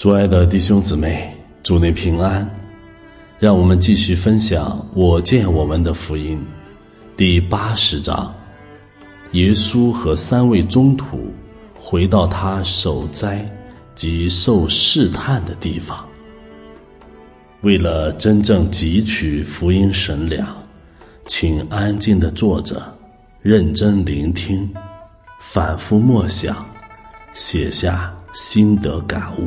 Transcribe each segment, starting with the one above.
主爱的弟兄姊妹，祝你平安。让我们继续分享我见我们的福音第80章，耶稣和3位宗徒回到他受灾及受试探的地方。为了真正汲取福音神粮，请安静地坐着，认真聆听，反复默想，写下心得感悟。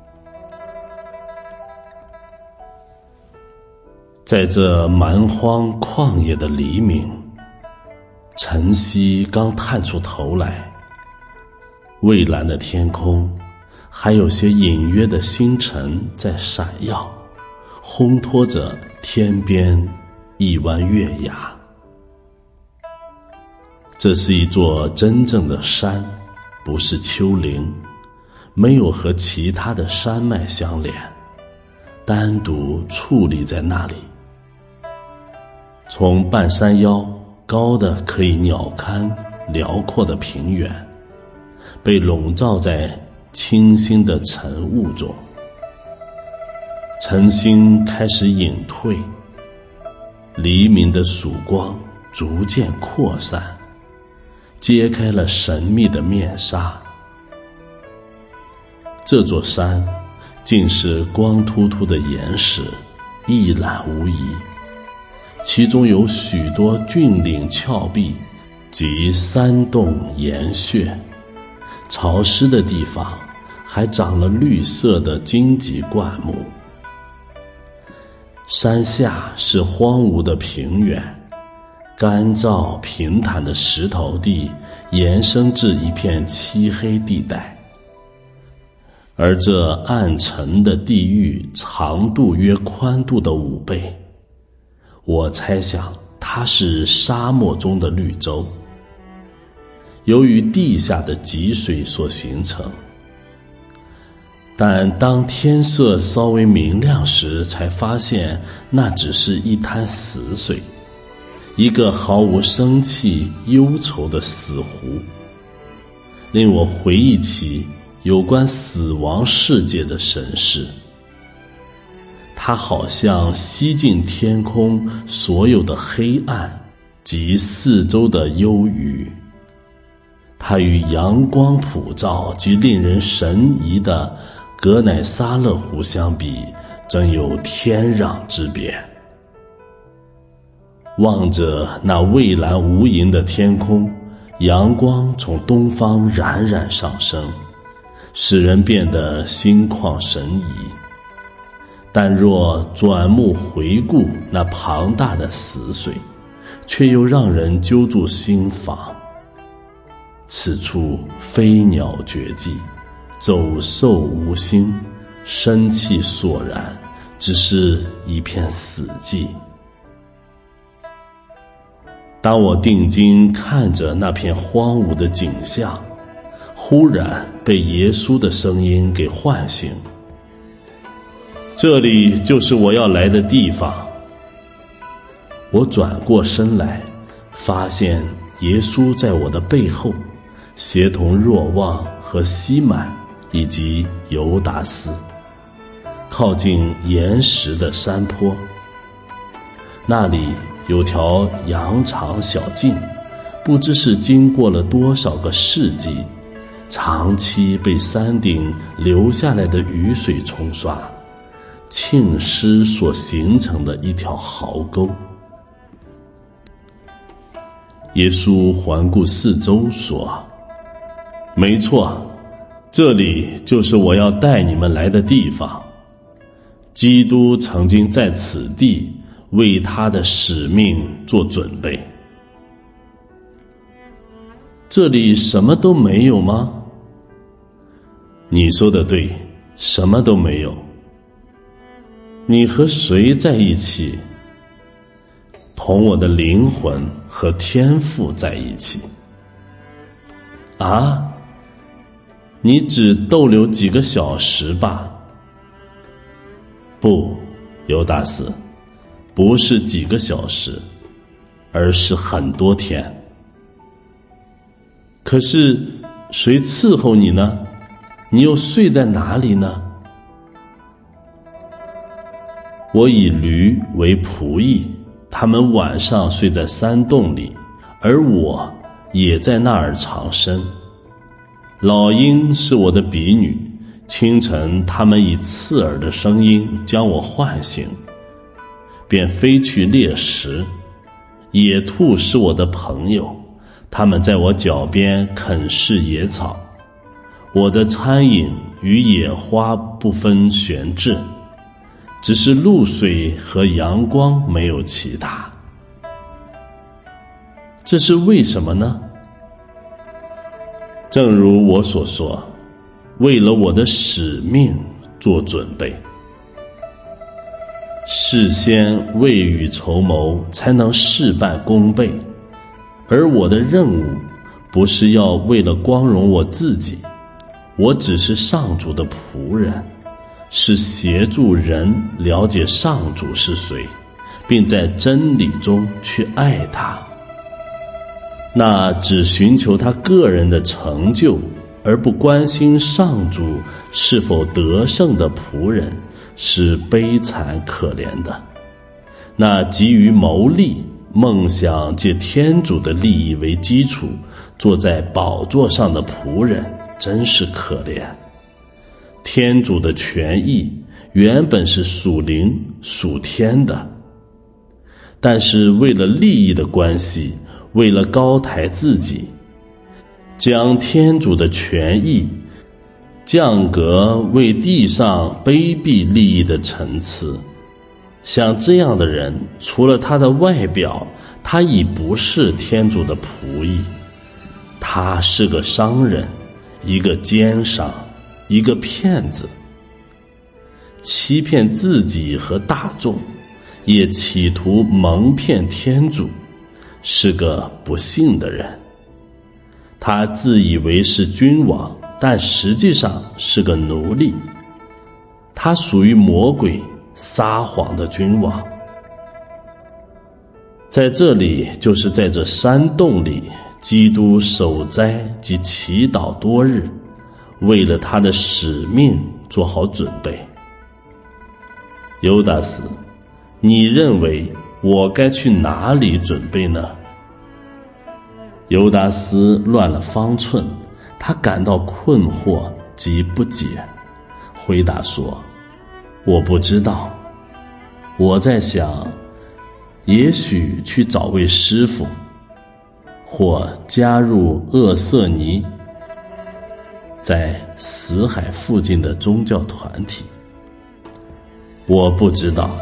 在这蛮荒旷野的黎明，晨曦刚探出头来，蔚蓝的天空还有些隐约的星辰在闪耀，烘托着天边一弯月牙。这是一座真正的山，不是丘陵，没有和其他的山脉相连，单独矗立在那里。从半山腰高的可以鸟瞰辽阔的平原，被笼罩在清新的晨雾中。晨星开始隐退，黎明的曙光逐渐扩散，揭开了神秘的面纱。这座山竟是光秃秃的岩石，一览无遗，其中有许多峻岭峭壁及山洞岩穴，潮湿的地方还长了绿色的荆棘灌木。山下是荒芜的平原，干燥平坦的石头地延伸至一片漆黑地带，而这暗沉的地域长度约宽度的5倍。我猜想它是沙漠中的绿洲，由于地下的积水所形成。但当天色稍微明亮时，才发现那只是一滩死水，一个毫无生气忧愁的死湖，令我回忆起有关死亡世界的神事。它好像吸尽天空所有的黑暗及四周的忧郁。它与阳光普照及令人神怡的格乃撒勒湖相比，真有天壤之别。望着那蔚蓝无垠的天空，阳光从东方冉冉上升，使人变得心旷神怡。但若转目回顾那庞大的死水，却又让人揪住心房。此处飞鸟绝迹，走兽无心，生气索然，只是一片死寂。当我定睛看着那片荒芜的景象，忽然被耶稣的声音给唤醒。这里就是我要来的地方。我转过身来，发现耶稣在我的背后，协同若望和西满以及犹达斯，靠近岩石的山坡。那里有条羊肠小径，不知是经过了多少个世纪，长期被山顶流下来的雨水冲刷，浸湿所形成的一条壕沟。耶稣环顾四周说：没错，这里就是我要带你们来的地方。基督曾经在此地为他的使命做准备。这里什么都没有吗？你说的对，什么都没有。你和谁在一起？同我的灵魂和天父在一起。啊，你只逗留几个小时吧？不，犹达斯，不是几个小时，而是很多天。可是谁伺候你呢？你又睡在哪里呢？ 我以驴为仆役，他们晚上睡在山洞里，而我也在那儿藏身。老鹰是我的婢女，清晨他们以刺耳的声音将我唤醒，便飞去猎食。野兔是我的朋友，他们在我脚边啃食野草。我的餐饮与野花不分轩轾，只是露水和阳光，没有其他。这是为什么呢？正如我所说，为了我的使命做准备。事先未雨绸缪，才能事半功倍。而我的任务不是要为了光荣我自己，我只是上主的仆人，是协助人了解上主是谁，并在真理中去爱他。那只寻求他个人的成就，而不关心上主是否得胜的仆人，是悲惨可怜的。那急于谋利，梦想借天主的利益为基础，坐在宝座上的仆人，真是可怜。天主的权益原本是属灵属天的，但是为了利益的关系，为了高抬自己，将天主的权益降格为地上卑鄙利益的层次。像这样的人，除了他的外表，他已不是天主的仆役，他是个商人，一个奸商，一个骗子，欺骗自己和大众，也企图蒙骗天主，是个不幸的人。他自以为是君王，但实际上是个奴隶。他属于魔鬼撒谎的君王。在这里，就是在这山洞里，基督守斋及祈祷多日，为了他的使命做好准备。犹达斯，你认为我该去哪里准备呢？犹达斯乱了方寸，他感到困惑及不解，回答说：我不知道，我在想，也许去找位师傅，或加入厄瑟尼在死海附近的宗教团体。我不知道，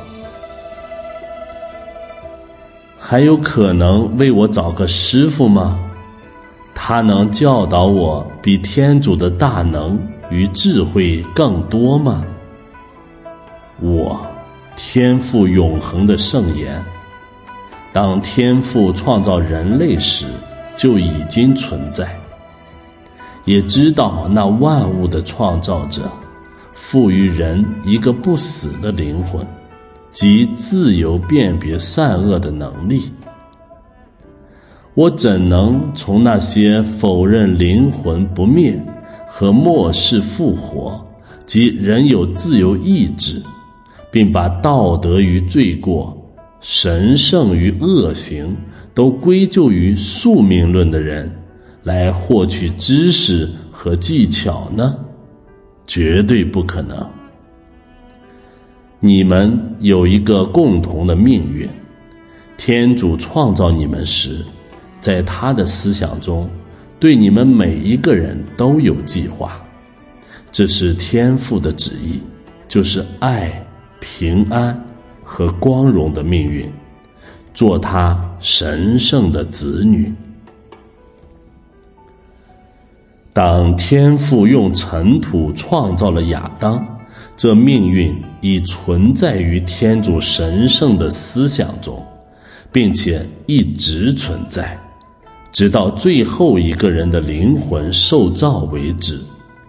还有可能为我找个师傅吗？他能教导我比天主的大能与智慧更多吗？我天父永恒的圣言，当天父创造人类时就已经存在，也知道那万物的创造者赋予人一个不死的灵魂，及自由辨别善恶的能力。我怎能从那些否认灵魂不灭和末世复活，及人有自由意志，并把道德与罪过、神圣与恶行都归咎于宿命论的人，来获取知识和技巧呢？绝对不可能。你们有一个共同的命运，天主创造你们时，在他的思想中，对你们每一个人都有计划。这是天父的旨意，就是爱、平安和光荣的命运，做他神圣的子女。当天父用尘土创造了亚当，这命运已存在于天主神圣的思想中，并且一直存在，直到最后一个人的灵魂受造为止。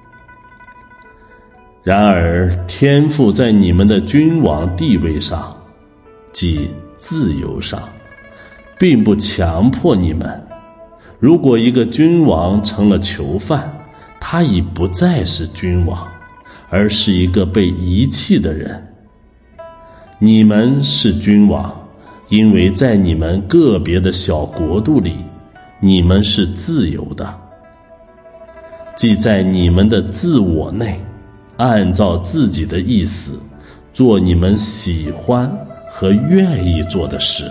然而，天父在你们的君王地位上，即自由上，并不强迫你们。如果一个君王成了囚犯，他已不再是君王，而是一个被遗弃的人。 你们是君王，因为在你们个别的小国度里，你们是自由的。即在你们的自我内，按照自己的意思，做你们喜欢和愿意做的事。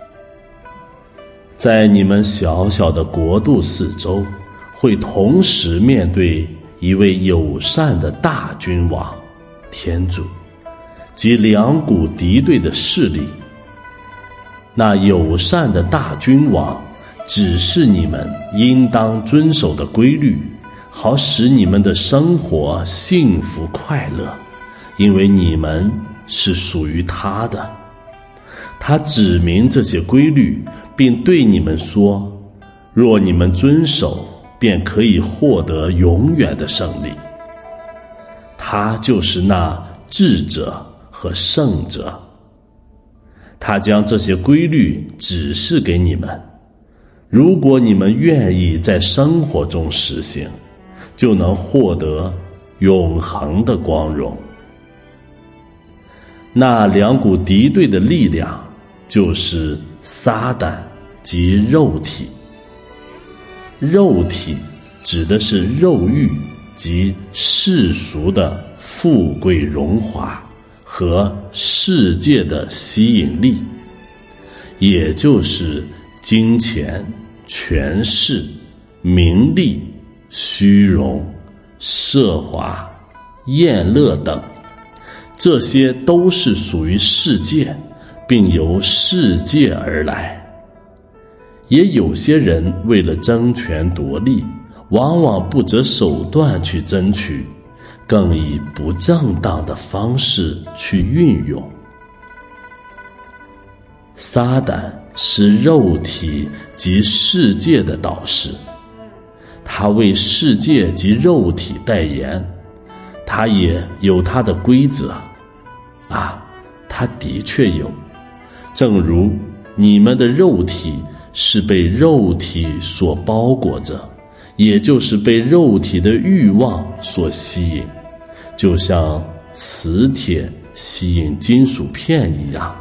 在你们小小的国度四周，会同时面对一位友善的大君王，天主，及两股敌对的势力。那友善的大君王指示你们应当遵守的规律，好使你们的生活幸福快乐，因为你们是属于他的。他指明这些规律，并对你们说，若你们遵守，便可以获得永远的胜利。他就是那智者和圣者，他将这些规律指示给你们，如果你们愿意在生活中实行，就能获得永恒的光荣。那两股敌对的力量就是撒旦及肉体。肉体指的是肉欲及世俗的富贵荣华和世界的吸引力，也就是金钱、权势、名利、虚荣、奢华、宴乐等，这些都是属于世界，并由世界而来。也有些人为了争权夺利，往往不择手段去争取，更以不正当的方式去运用。撒旦是肉体及世界的导师，他为世界及肉体代言，他也有他的规则啊，他的确有。正如你们的肉体是被肉体所包裹着，也就是被肉体的欲望所吸引，就像磁铁吸引金属片一样。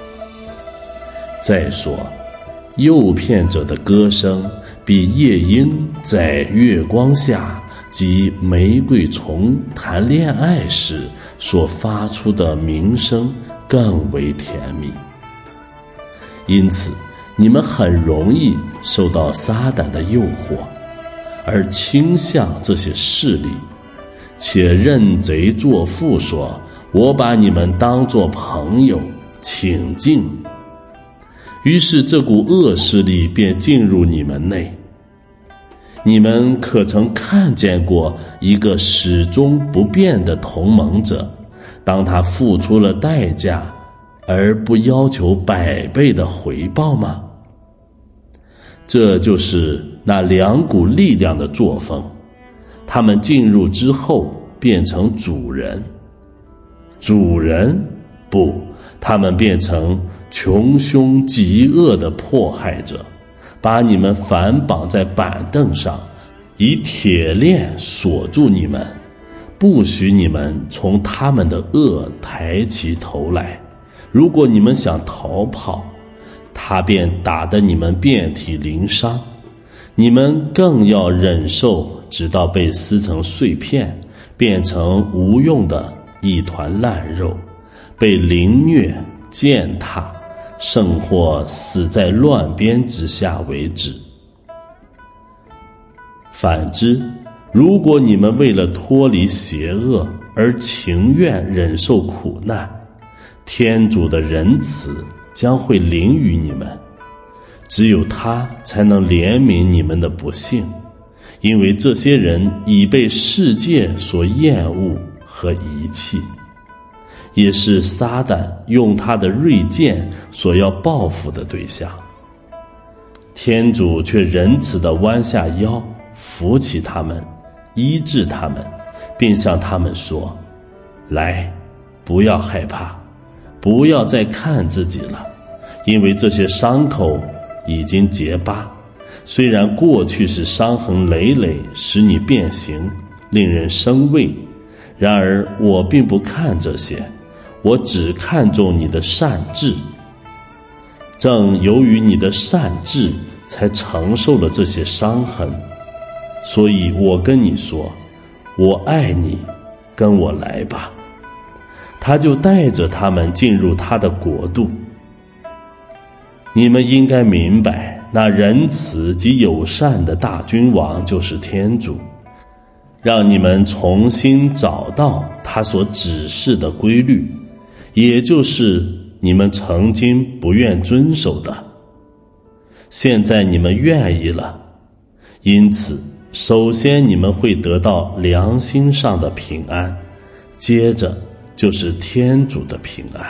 再说，诱骗者的歌声比夜莺在月光下及玫瑰丛谈恋爱时所发出的鸣声更为甜蜜。因此你们很容易受到撒旦的诱惑，而倾向这些势力，且认贼作父，说我把你们当作朋友，请进。于是这股恶势力便进入你们内。你们可曾看见过一个始终不变的同盟者，当他付出了代价而不要求100倍的回报吗？这就是那两股力量的作风，他们进入之后变成主人。主人？不，他们变成穷凶极恶的迫害者，把你们反绑在板凳上，以铁链锁住你们，不许你们从他们的恶抬起头来。如果你们想逃跑，他便打得你们遍体鳞伤，你们更要忍受，直到被撕成碎片，变成无用的一团烂肉，被凌虐践踏，甚或死在乱鞭之下为止。反之，如果你们为了脱离邪恶而情愿忍受苦难，天主的仁慈将会临于你们，只有他才能怜悯你们的不幸，因为这些人已被世界所厌恶和遗弃，也是撒旦用他的锐剑所要报复的对象。天主却仁慈地弯下腰，扶起他们，医治他们，并向他们说：来，不要害怕，不要再看自己了，因为这些伤口已经结疤，虽然过去是伤痕累累，使你变形，令人生畏，然而我并不看这些， 我只看重你的善志。正由于你的善志，才承受了这些伤痕。所以我跟你说，我爱你，跟我来吧。他就带着他们进入他的国度。你们应该明白，那仁慈及友善的大君王就是天主，让你们重新找到他所指示的规律，也就是你们曾经不愿遵守的。现在你们愿意了，因此首先你们会得到良心上的平安，接着就是天主的平安。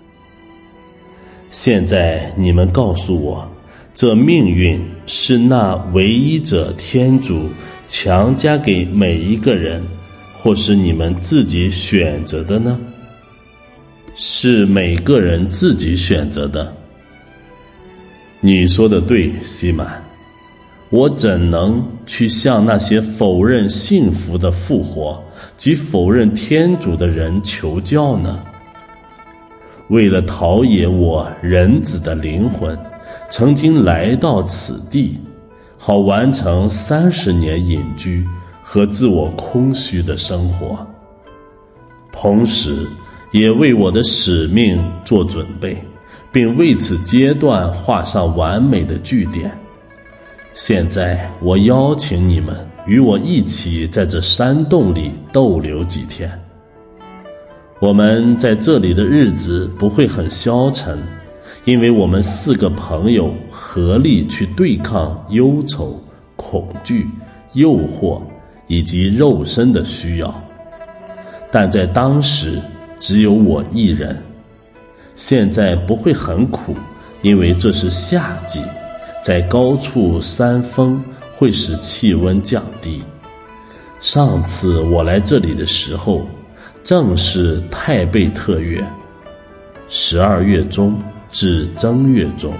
现在你们告诉我，这命运是那唯一者天主强加给每一个人，或是你们自己选择的呢？是每个人自己选择的。你说的对，西满，我怎能去向那些否认幸福的复活及否认天主的人求教呢？为了陶冶我人子的灵魂，曾经来到此地，好完成30年隐居和自我空虚的生活，同时也为我的使命做准备，并为此阶段画上完美的句点。现在我邀请你们与我一起在这山洞里逗留几天。我们在这里的日子不会很消沉，因为我们4个朋友合力去对抗忧愁、恐惧、诱惑以及肉身的需要。但在当时只有我一人。现在不会很苦，因为这是夏季，在高处山峰会使气温降低。上次我来这里的时候，正是泰贝特月，12月中至正月中。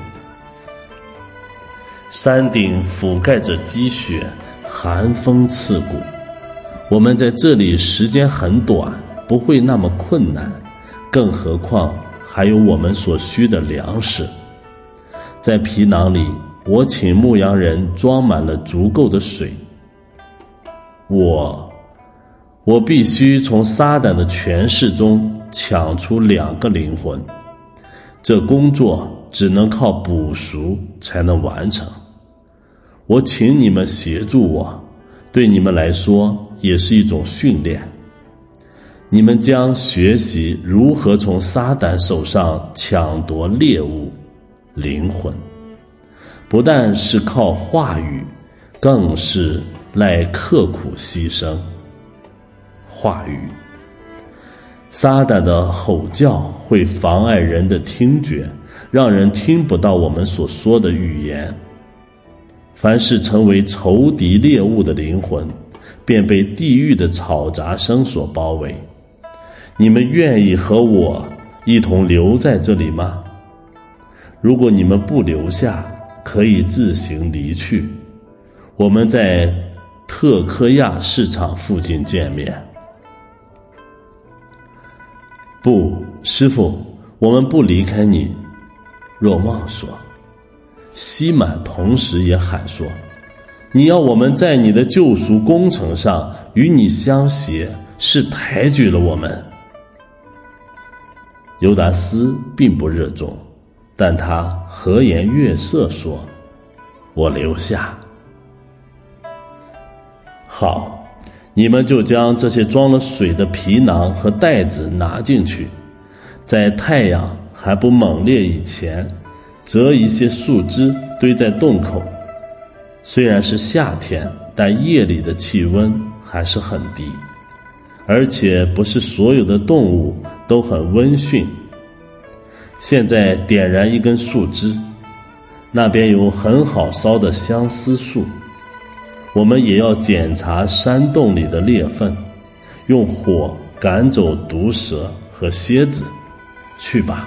山顶覆盖着积雪，寒风刺骨。我们在这里时间很短，不会那么困难，更何况还有我们所需的粮食。在皮囊里，我请牧羊人装满了足够的水。我必须从撒旦的权势中抢出2个灵魂，这工作只能靠补赎才能完成。我请你们协助我，对你们来说也是一种训练。你们将学习如何从撒旦手上抢夺猎物灵魂，不但是靠话语，更是赖刻苦牺牲。话语，撒旦的吼叫会妨碍人的听觉，让人听不到我们所说的语言。凡是成为仇敌猎物的灵魂，便被地狱的吵杂声所包围。你们愿意和我一同留在这里吗？如果你们不留下，可以自行离去。我们在特科亚市场附近见面。不，师父，我们不离开你。若望说。西满同时也喊说，你要我们在你的救赎工程上与你相携，是抬举了我们。尤达斯并不热衷，但他和颜悦色说，我留下。好，你们就将这些装了水的皮囊和袋子拿进去，在太阳还不猛烈以前，折一些树枝堆在洞口。虽然是夏天，但夜里的气温还是很低，而且不是所有的动物都很温驯。现在点燃一根树枝，那边有很好烧的相思树。我们也要检查山洞里的裂缝，用火赶走毒蛇和蝎子。去吧。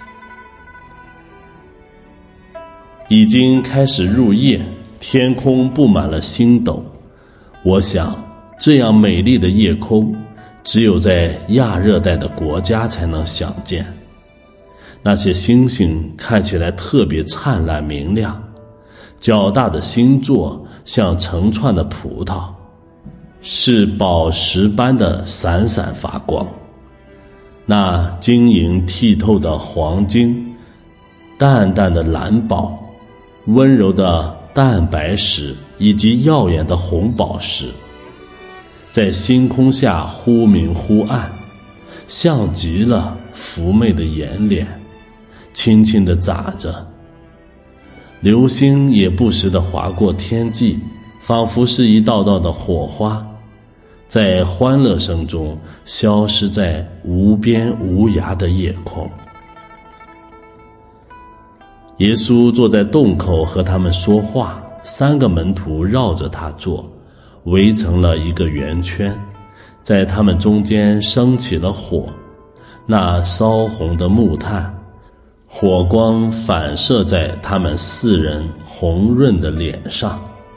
已经开始入夜，天空布满了星斗。我想，这样美丽的夜空， 只有在亚热带的国家才能想见。那些星星看起来特别灿烂明亮，较大的星座像成串的葡萄，是宝石般的闪闪发光。那晶莹剔透的黄金，淡淡的蓝宝，温柔的淡白石以及耀眼的红宝石，在星空下忽明忽暗，像极了妩媚的眼脸，轻轻地眨着。流星也不时地划过天际，仿佛是一道道的火花，在欢乐声中消失在无边无涯的夜空。耶稣坐在洞口和他们说话，3个门徒绕着他坐，围成了一个圆圈，在他们中间升起了火，那烧红的木炭，火光反射在他们4人红润的脸上。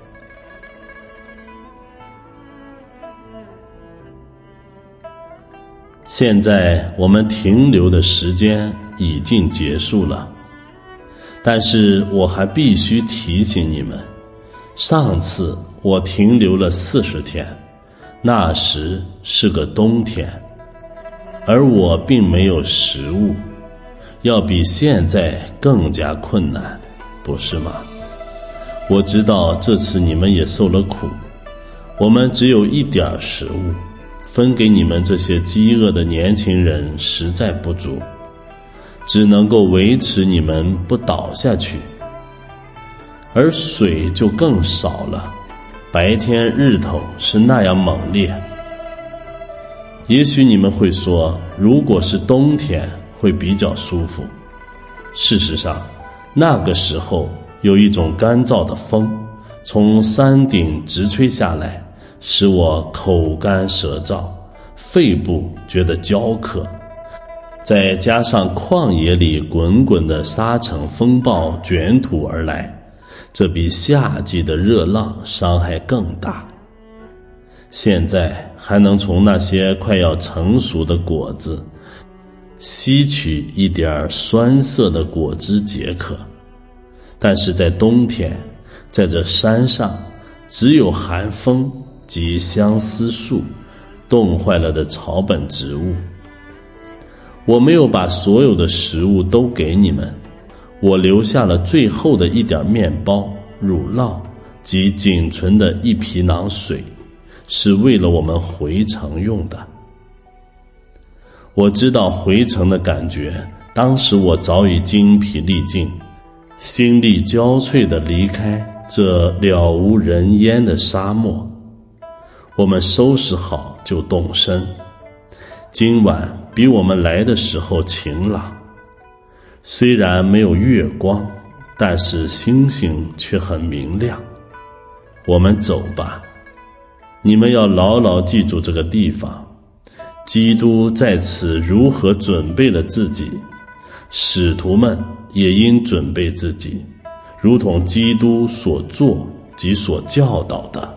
现在我们停留的时间已经结束了，但是我还必须提醒你们，上次我停留了40天，那时是个冬天，而我并没有食物，要比现在更加困难，不是吗？我知道这次你们也受了苦，我们只有一点食物，分给你们这些饥饿的年轻人实在不足，只能够维持你们不倒下去。而水就更少了，白天日头是那样猛烈。也许你们会说，如果是冬天会比较舒服。事实上，那个时候有一种干燥的风从山顶直吹下来，使我口干舌燥，肺部觉得焦渴，再加上旷野里滚滚的沙尘风暴卷土而来，这比夏季的热浪伤害更大。现在还能从那些快要成熟的果子吸取一点酸涩的果汁解渴，但是在冬天，在这山上只有寒风及相思树，冻坏了的草本植物。我没有把所有的食物都给你们，我留下了最后的一点面包、乳酪及仅存的一皮囊水，是为了我们回程用的。我知道回程的感觉，当时我早已精疲力尽，心力交瘁地离开这了无人烟的沙漠。我们收拾好就动身。今晚比我们来的时候晴朗，虽然没有月光，但是星星却很明亮。我们走吧，你们要牢牢记住这个地方。基督在此如何准备了自己，使徒们也应准备自己，如同基督所做及所教导的。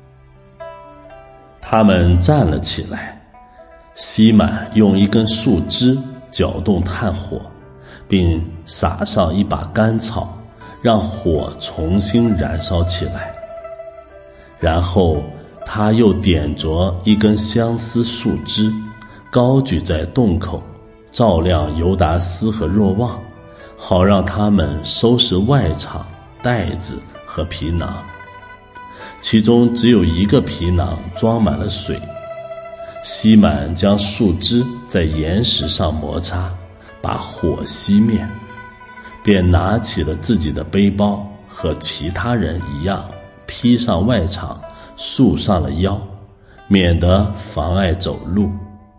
他们站了起来，西满用一根树枝搅动炭火，并撒上一把干草，让火重新燃烧起来。然后他又点着一根相思树枝，高举在洞口，照亮犹达斯和若望，好让他们收拾外场、袋子和皮囊。其中只有一个皮囊装满了水。西满将树枝在岩石上摩擦，把火熄灭，便拿起了自己的背包，和其他人一样披上外氅，束上了腰，免得妨碍走路。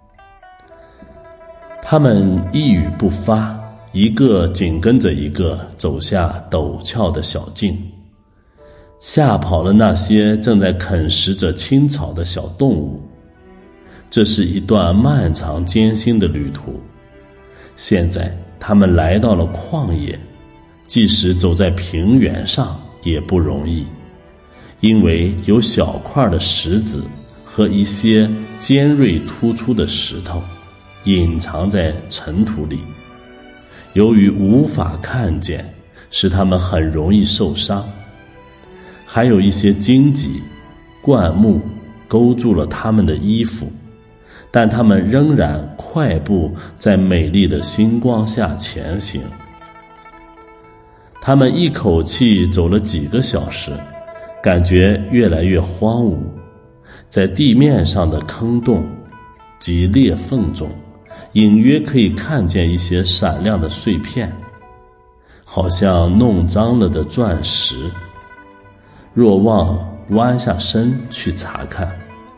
他们一语不发，一个紧跟着一个走下陡峭的小径，吓跑了那些正在啃食着青草的小动物。这是一段漫长艰辛的旅途。现在他们来到了旷野，即使走在平原上也不容易，因为有小块的石子和和一些尖锐突出的石头，隐藏在尘土里。由于无法看见，使他们很容易受伤。还有一些荆棘、灌木勾住了他们的衣服，但他们仍然快步在美丽的星光下前行。他们一口气走了几个小时，感觉越来越荒芜。在地面上的坑洞及裂缝中，隐约可以看见一些闪亮的碎片，好像弄脏了的钻石。若望弯下身去查看，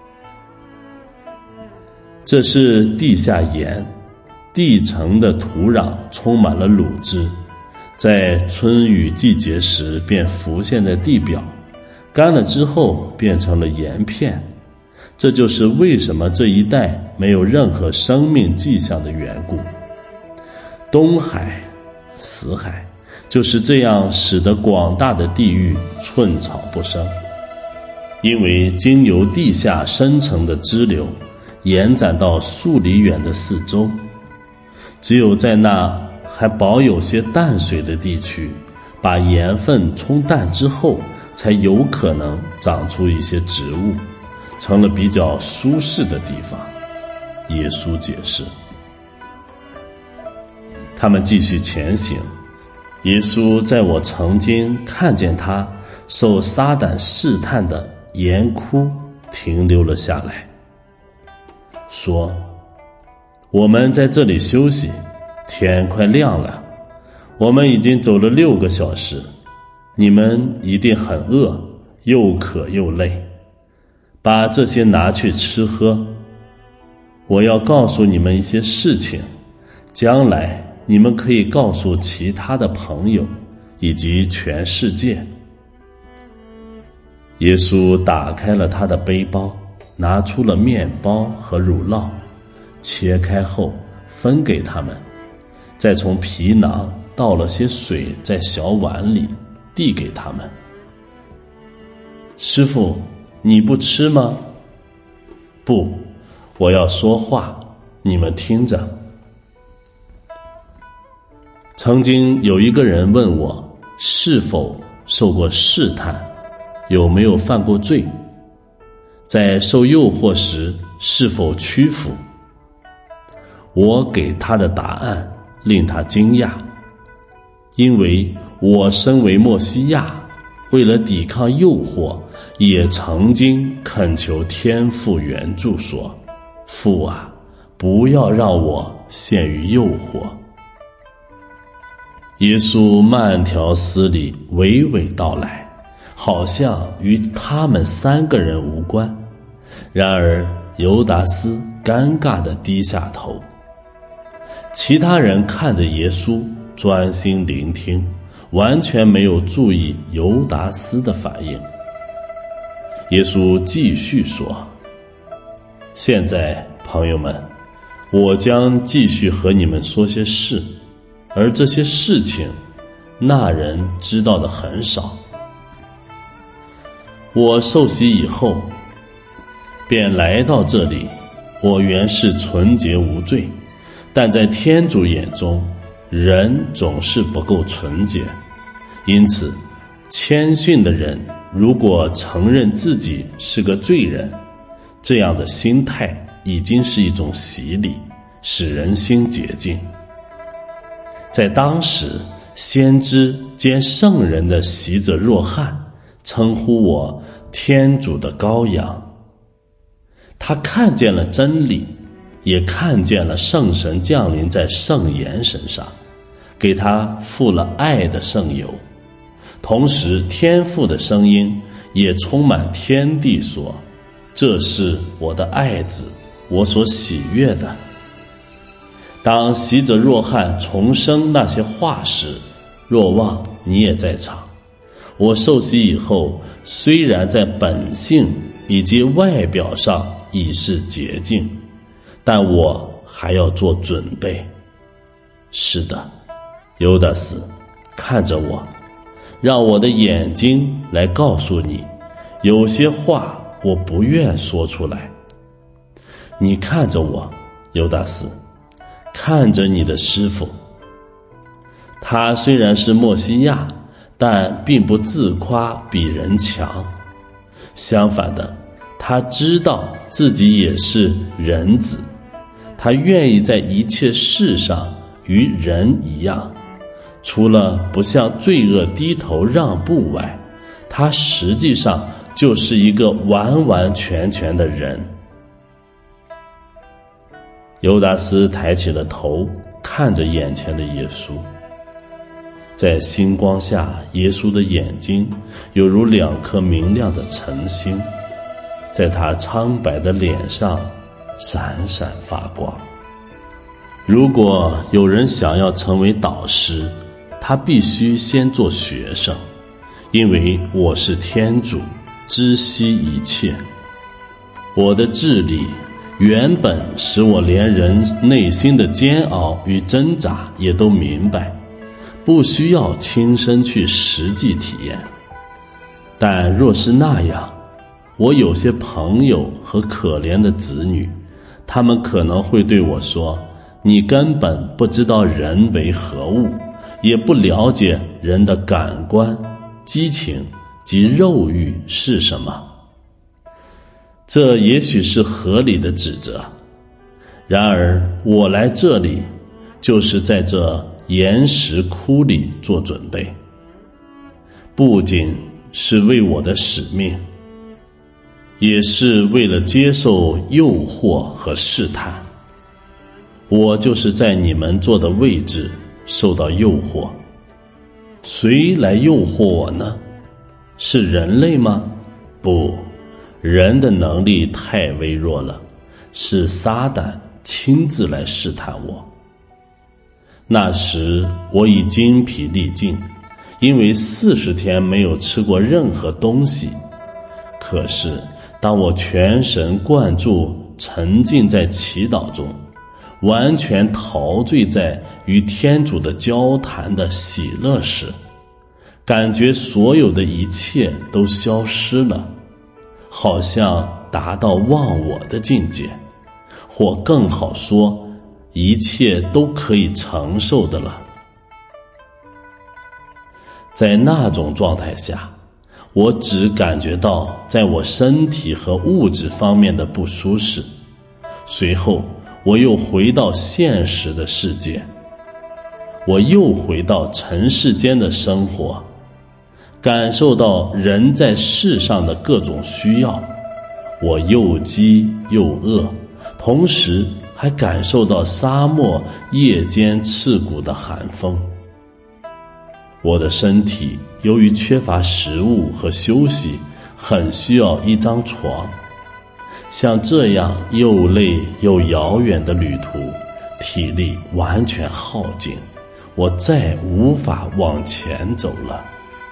这是地下盐，地层的土壤充满了卤汁，在春雨季节时便浮现在地表，干了之后变成了盐片。这就是为什么这一带没有任何生命迹象的缘故。东海、死海就是这样使得广大的地域寸草不生，因为经由地下深层的支流延展到数里远的四周，只有在那还保有些淡水的地区，把盐分冲淡之后，才有可能长出一些植物，成了比较舒适的地方。耶稣解释。他们继续前行，耶稣在我曾经看见他受撒旦试探的盐窟停留了下来，说：我们在这里休息，天快亮了，我们已经走了6个小时，你们一定很饿，又渴又累，把这些拿去吃喝。我要告诉你们一些事情，将来你们可以告诉其他的朋友以及全世界。耶稣打开了他的背包，拿出了面包和乳酪，切开后分给他们，再从皮囊倒了些水在小碗里递给他们。师父，你不吃吗？不，我要说话，你们听着。曾经有一个人问我是否受过试探，有没有犯过罪，在受诱惑时是否屈服。我给他的答案令他惊讶，因为我身为默西亚，为了抵抗诱惑，也曾经恳求天父援助，说：父啊，不要让我陷于诱惑。耶稣慢条斯理娓娓道来，好像与他们3个人无关。然而犹达斯尴尬地低下头。其他人看着耶稣，专心聆听，完全没有注意犹达斯的反应。耶稣继续说：现在朋友们，我将继续和你们说些事，而这些事情那人知道的很少。我受洗以后便来到这里，我原是纯洁无罪，但在天主眼中，人总是不够纯洁。因此谦逊的人如果承认自己是个罪人，这样的心态已经是一种洗礼，使人心洁净。在当时，先知兼圣人的洗者若翰称呼我天主的羔羊。他看见了真理，也看见了圣神降临在圣言身上，给他付了爱的圣油。同时天父的声音也充满天地，说：这是我的爱子，我所喜悦的。当洗者若翰重申那些话时，若望你也在场。我受洗以后，虽然在本性以及外表上已是洁净，但我还要做准备。是的，尤达斯，看着我，让我的眼睛来告诉你，有些话我不愿说出来。你看着我，犹达斯，看着你的师傅。他虽然是默西亚，但并不自夸比人强。相反的，他知道自己也是人子，他愿意在一切事上与人一样，除了不向罪恶低头让步外，他实际上就是一个完完全全的人。犹达斯抬起了头，看着眼前的耶稣。在星光下，耶稣的眼睛犹如2颗明亮的晨星，在他苍白的脸上闪闪发光。如果有人想要成为导师，他必须先做学生，因为我是天主，知悉一切。我的智力原本使我连人内心的煎熬与挣扎也都明白，不需要亲身去实际体验。但若是那样，我有些朋友和可怜的子女，他们可能会对我说，你根本不知道人为何物，也不了解人的感官、激情及肉欲是什么。这也许是合理的指责，然而我来这里就是在这岩石窟里做准备，不仅是为我的使命，也是为了接受诱惑和试探。我就是在你们坐的位置受到诱惑。谁来诱惑我呢？是人类吗？不，人的能力太微弱了，是撒旦亲自来试探我。那时我已精疲力尽，因为40天没有吃过任何东西。可是当我全神贯注，沉浸在祈祷中，完全陶醉在与天主的交谈的喜乐时，感觉所有的一切都消失了，好像达到忘我的境界，或更好说，一切都可以承受的了。在那种状态下，我只感觉到在我身体和物质方面的不舒适，随后我又回到现实的世界，我又回到尘世间的生活，感受到人在世上的各种需要，我又饥又饿，同时还感受到沙漠夜间刺骨的寒风。我的身体由于缺乏食物和休息，很需要一张床。像这样又累又遥远的旅途，体力完全耗尽，我再无法往前走了。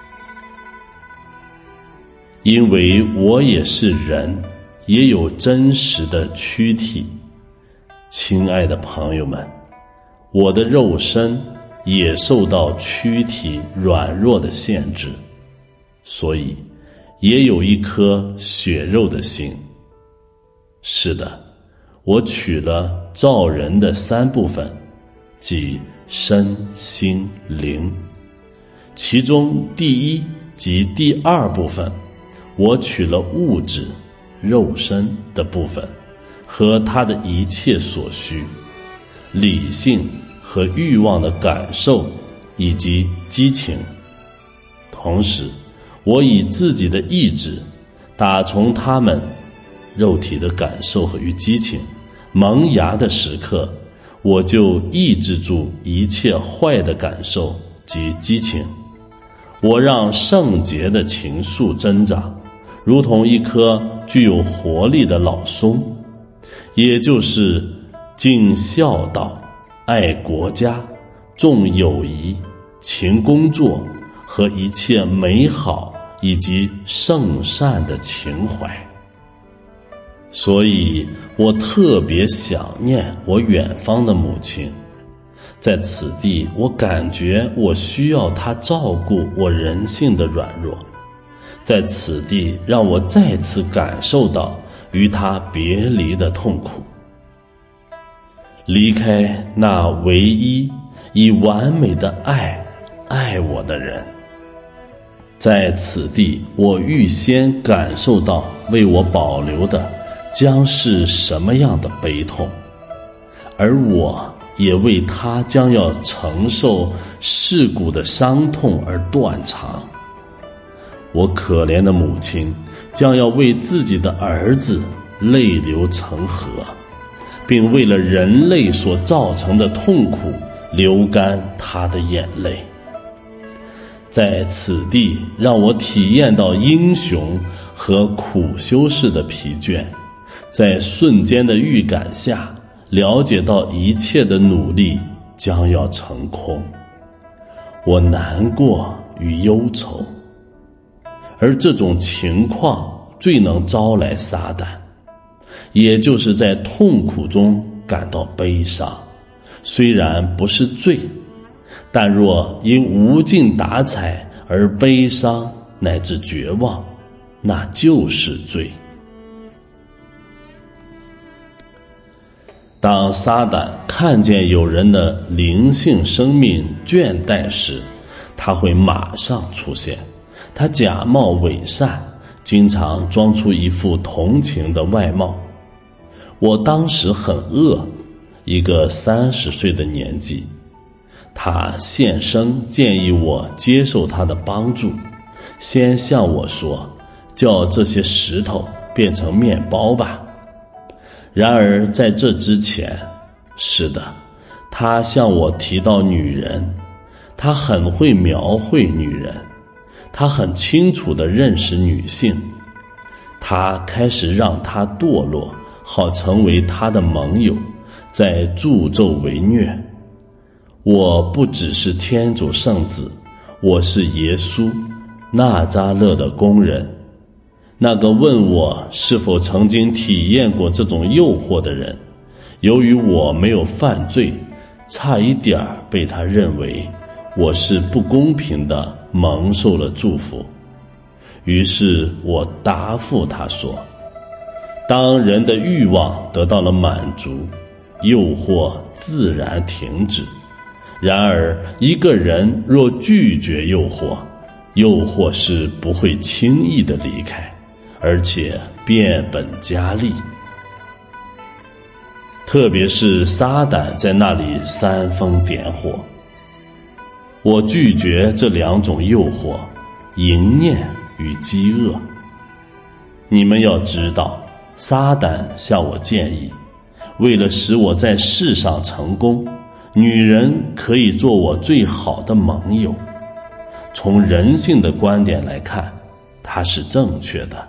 因为我也是人，也有真实的躯体。亲爱的朋友们，我的肉身也受到躯体软弱的限制，所以也有一颗血肉的心。是的，我取了造人的3部分，即身心灵，其中第1及第2部分，我取了物质肉身的部分和它的一切所需，理性和欲望的感受以及激情。同时我以自己的意志打从他们肉体的感受和与激情萌芽的时刻，我就抑制住一切坏的感受及激情。我让圣洁的情愫增长，如同一棵具有活力的老松，也就是尽孝道、爱国家、重友谊、勤工作和一切美好以及圣善的情怀。所以我特别想念我远方的母亲，在此地我感觉我需要她照顾我人性的软弱， 在此地让我再次感受到与他别离的痛苦，离开那唯一以完美的爱我的人。在此地，我预先感受到为我保留的将是什么样的悲痛，而我也为他将要承受世故的伤痛而断肠。我可怜的母亲将要为自己的儿子泪流成河，并为了人类所造成的痛苦流干他的眼泪。在此地，让我体验到英雄和苦修士的疲倦，在瞬间的预感下，了解到一切的努力将要成空。我难过与忧愁，而这种情况最能招来撒旦，也就是在痛苦中感到悲伤，虽然不是罪，但若因无尽打采而悲伤乃至绝望，那就是罪。当撒旦看见有人的灵性生命倦怠时，他会马上出现。他假冒伪善，经常装出一副同情的外貌。我当时很饿，一个30岁的年纪，他现身建议我接受他的帮助，先向我说，叫这些石头变成面包吧。然而在这之前，是的，他向我提到女人，他很会描绘女人，他很清楚地认识女性，他开始让她堕落，好成为他的盟友，在助纣为虐。我不只是天主圣子，我是耶稣，纳匝勒的工人。那个问我是否曾经体验过这种诱惑的人，由于我没有犯罪，差一点被他认为我是不公平的蒙受了祝福。于是我答复他说，当人的欲望得到了满足，诱惑自然停止。然而一个人若拒绝诱惑，诱惑是不会轻易的离开，而且变本加厉。特别是撒旦在那里煽风点火。我拒绝这两种诱惑，淫念与饥饿。你们要知道，撒旦向我建议，为了使我在世上成功，女人可以做我最好的盟友。从人性的观点来看，它是正确的。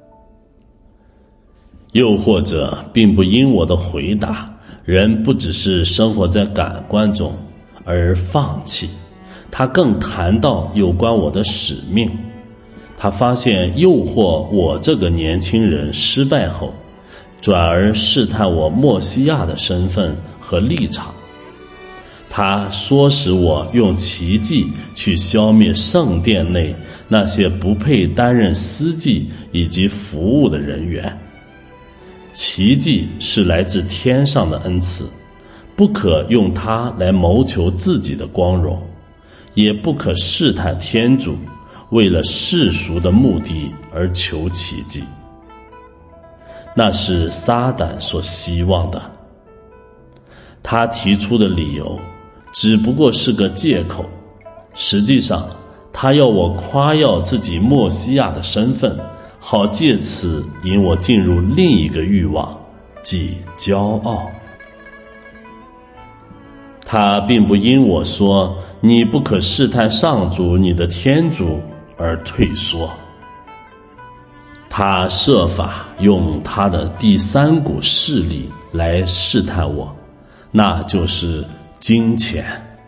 诱惑者并不因我的回答，人不只是生活在感官中而放弃，他更谈到有关我的使命。他发现诱惑我这个年轻人失败后，转而试探我默西亚的身份和立场。他唆使我用奇迹去消灭圣殿内那些不配担任司祭以及服务的人员。奇迹是来自天上的恩赐，不可用它来谋求自己的光荣，也不可试探天主，为了世俗的目的而求奇迹。那是撒旦所希望的。他提出的理由只不过是个借口，实际上他要我夸耀自己默西亚的身份，好借此引我进入另一个欲望，即骄傲。他并不因我说你不可试探上主你的天主而退缩。他设法用他的第三股势力来试探我，那就是金钱。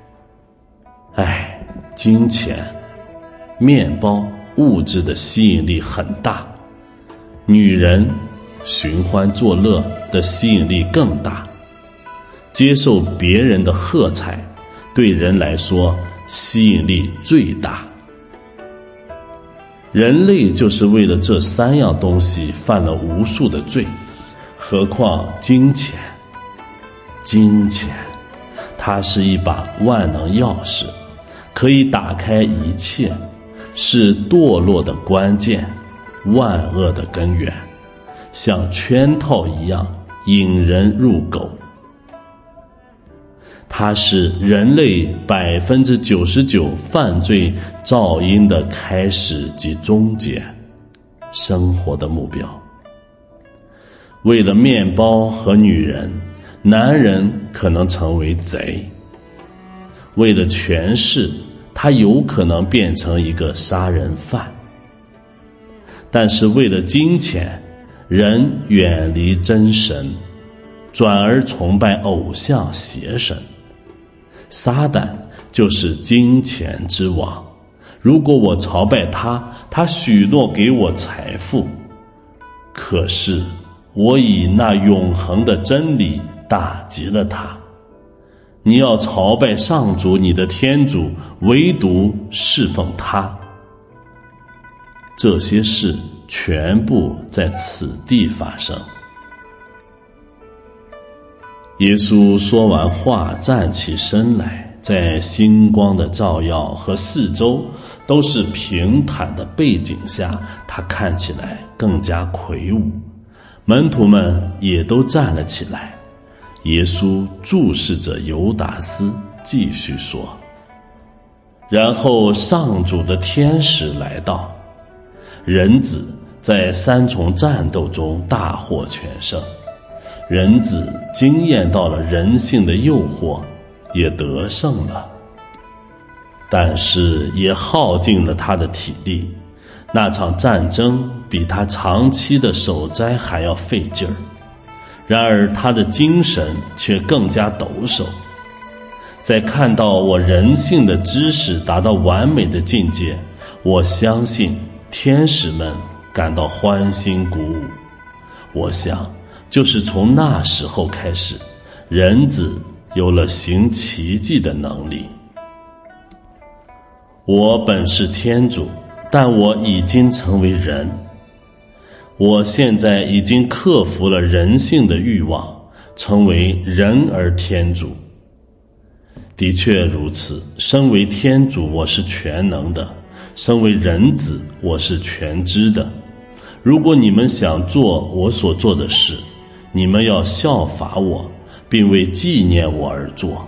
金钱、面包、物质的吸引力很大，女人、寻欢作乐的吸引力更大。接受别人的喝彩，对人来说吸引力最大。 人类就是为了这3样东西犯了无数的罪，何况金钱？金钱，它是一把万能钥匙，可以打开一切，是堕落的关键，万恶的根源，像圈套一样引人入狗。它是人类99%犯罪噪音的开始及终结，生活的目标。为了面包和女人，男人可能成为贼；为了权势，他有可能变成一个杀人犯。但是为了金钱，人远离真神，转而崇拜偶像邪神。撒旦就是金钱之王，如果我朝拜他，他许诺给我财富，可是我以那永恒的真理打击了他。你要朝拜上主你的天主，唯独侍奉他。这些事全部在此地发生。耶稣说完话，站起身来，在星光的照耀和四周都是平坦的背景下，他看起来更加魁梧。门徒们也都站了起来。耶稣注视着犹达斯，继续说：然后上主的天使来到，人子在3重战斗中大获全胜。人子经验到了人性的诱惑，也得胜了，但是也耗尽了他的体力。那场战争比他长期的守斋还要费劲儿，然而他的精神却更加抖擞。在看到我人性的知识达到完美的境界，我相信天使们感到欢欣鼓舞。我想就是从那时候开始，人子有了行奇迹的能力。我本是天主，但我已经成为人。我现在已经克服了人性的欲望，成为人而天主。的确如此，身为天主我是全能的，身为人子我是全知的。如果你们想做我所做的事，你们要效法我，并为纪念我而做。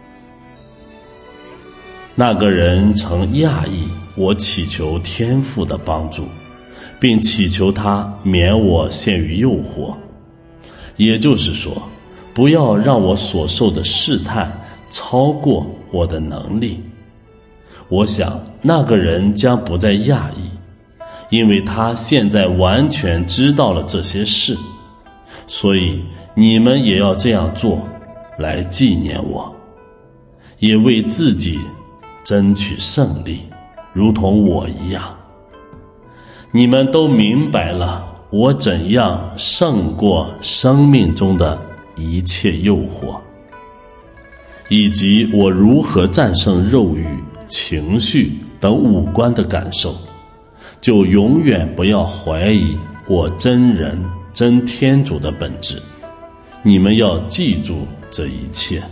那个人曾讶异我祈求天父的帮助，并祈求他免我陷于诱惑，也就是说，不要让我所受的试探超过我的能力。我想那个人将不再讶异，因为他现在完全知道了这些事。所以你们也要这样做，来纪念我，也为自己争取胜利，如同我一样。你们都明白了我怎样胜过生命中的一切诱惑，以及我如何战胜肉欲、情绪等五官的感受。就永远不要怀疑我真人真天主的本质，你们要记住这一切。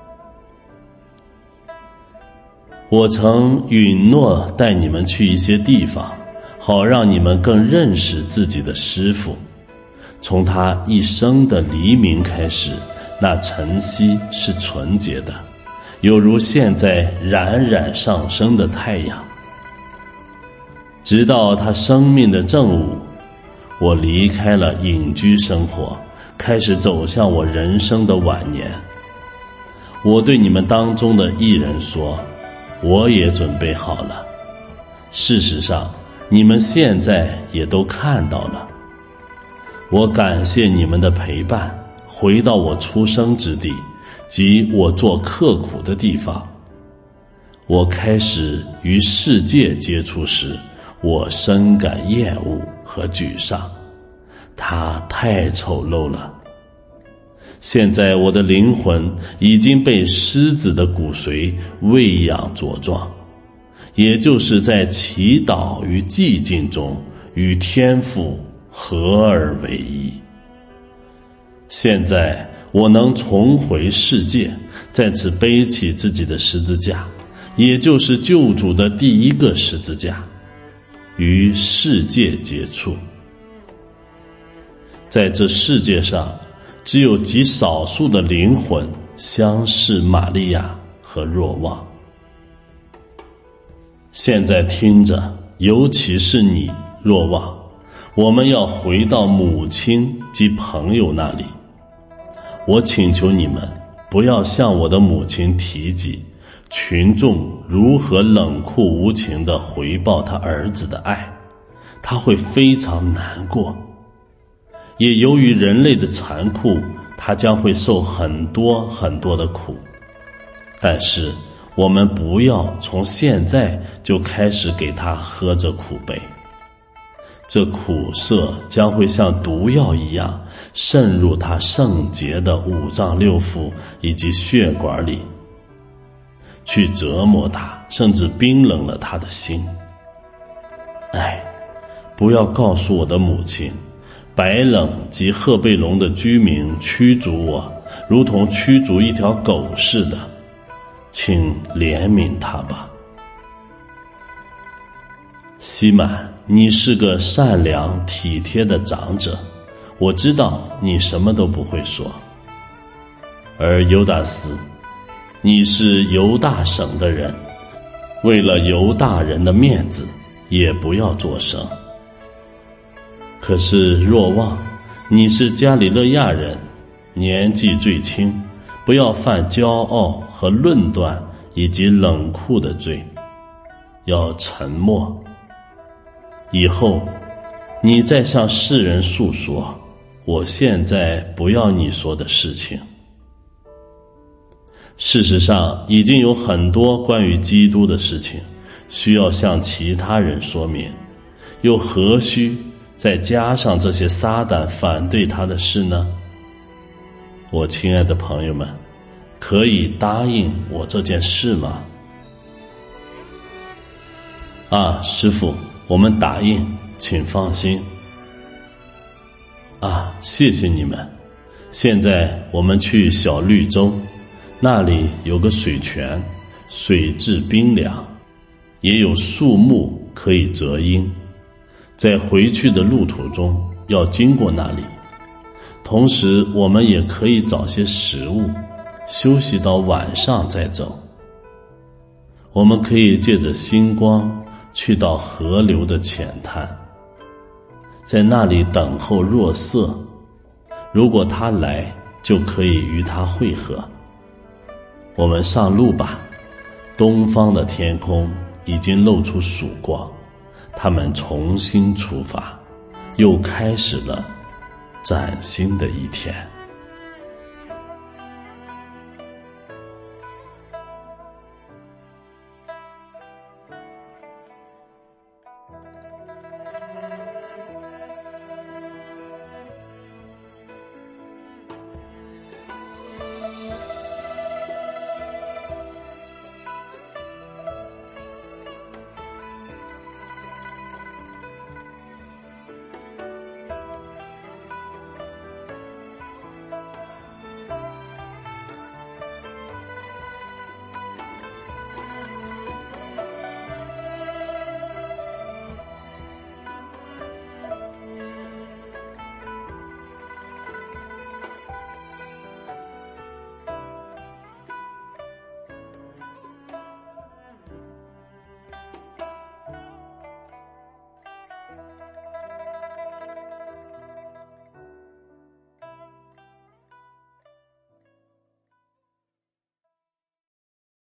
我曾允诺带你们去一些地方，好让你们更认识自己的师父。从他一生的黎明开始，那晨曦是纯洁的，有如现在冉冉上升的太阳。直到他生命的正午，我离开了隐居生活，开始走向我人生的晚年。我对你们当中的一人说，我也准备好了。事实上，你们现在也都看到了。我感谢你们的陪伴，回到我出生之地，即我做刻苦的地方。我开始与世界接触时，我深感厌恶和沮丧，它太丑陋了。现在我的灵魂已经被狮子的骨髓喂养茁壮， 也就是在祈祷与寂静中与天父合而为一。现在我能重回世界，再次背起自己的十字架，也就是救主的第一个十字架，与世界接触。在这世界上，只有极少数的灵魂相视玛利亚和若望。现在听着，尤其是你，若望，我们要回到母亲及朋友那里。我请求你们不要向我的母亲提及群众如何冷酷无情地回报他儿子的爱，他会非常难过。也由于人类的残酷，他将会受很多很多的苦。但是我们不要从现在就开始给他喝这苦杯，这苦涩将会像毒药一样渗入他圣洁的五脏六腑以及血管里，去折磨他，甚至冰冷了他的心。不要告诉我的母亲，白冷及赫贝龙的居民驱逐我，如同驱逐一条狗似的，请怜悯他吧。西满，你是个善良体贴的长者，我知道你什么都不会说。而犹达斯，你是犹大省的人，为了犹大人的面子，也不要作声。可是若望，你是加里勒亚人，年纪最轻，不要犯骄傲和论断以及冷酷的罪，要沉默。以后你再向世人诉说我现在不要你说的事情。事实上，已经有很多关于基督的事情需要向其他人说明，又何须再加上这些撒旦反对他的事呢？我亲爱的朋友们，可以答应我这件事吗？师父，我们答应，请放心。谢谢你们。现在我们去小绿洲，那里有个水泉，水质冰凉，也有树木可以遮阴。在回去的路途中要经过那里，同时我们也可以找些食物，休息到晚上再走。我们可以借着星光去到河流的浅滩，在那里等候若瑟，如果他来，就可以与他会合。我们上路吧，东方的天空已经露出曙光，他们重新出发，又开始了崭新的一天。